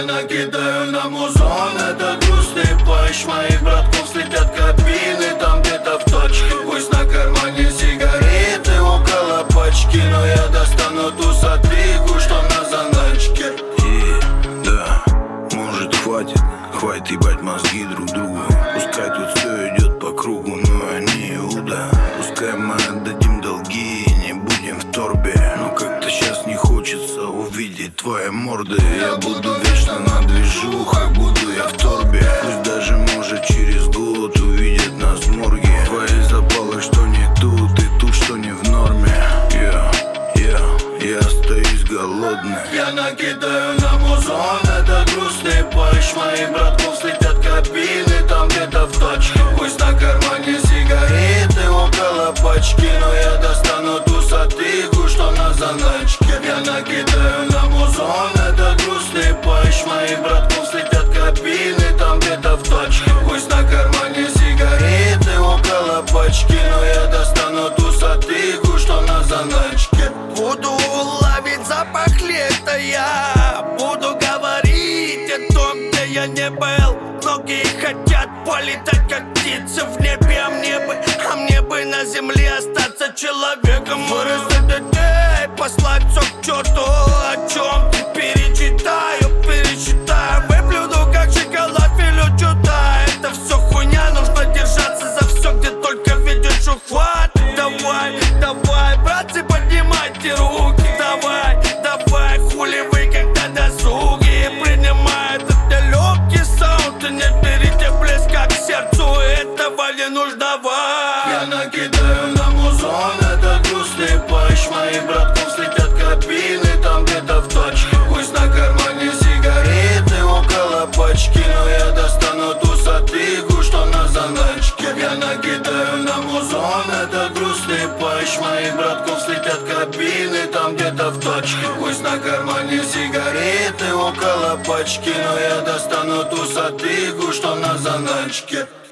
накидаю на музон этот грустный плащ. Моих братков слетят кабины там где-то в точке. Пусть на кармане сигареты около пачки, но я достану ту сатвигу, что на заначке. И да, может хватит ебать мозги друг другу. Пускай тут все идет по кругу, но они Иуда. Пускай мы отдадим долги и не будем в торбе, но как-то сейчас не хочется увидеть твои морды. Я буду вечно на движухах, буду я в торбе. Пусть даже может через год увидят нас в морге. Твои запалы, что не тут, и тут, что не в норме. Я остаюсь голодный. Я накидаю на музон этот грустный плащ. Моих братков слетят кабины там где-то в точке. Пусть на кармане сигареты около пачки, но я достану ту сатвигу, что на заначке. Я накидаю на музон этот грустный плащ. Моих братков слетят кабины там где-то в точке. Пусть на кармане сигареты около пачки, но я достану ту сатвигу, что на заначке. Буду ловить запах лета, я буду говорить о том, где я не был. Многие хотят полетать, как птицы в небе, а мне бы на земле остаться человеком. Вырастать детей, послать все к черту. О чем ты перечитаю, выплюну как шоколад, велючута. Это все хуйня, нужно держаться за все, где только видишь ухват. Давай, братцы, поднимайте руки. Давай, хули вы, когда досуги. Принимай этот нелегкий саунд, и не берите близко к сердцу, этого не нужного. Я накидаю на музон этот грустный плащ. Моих братков слетят кабины там где-то в точке. Пусть на кармане сигареты около пачки, но я достану ту сатвигу, что на заначке. Я накидаю на музон этот грустный плащ. Моих братков слетят кабины там где-то в точке. Пусть на кармане сигареты около пачки, но я достану ту сатвигу, что на заначке.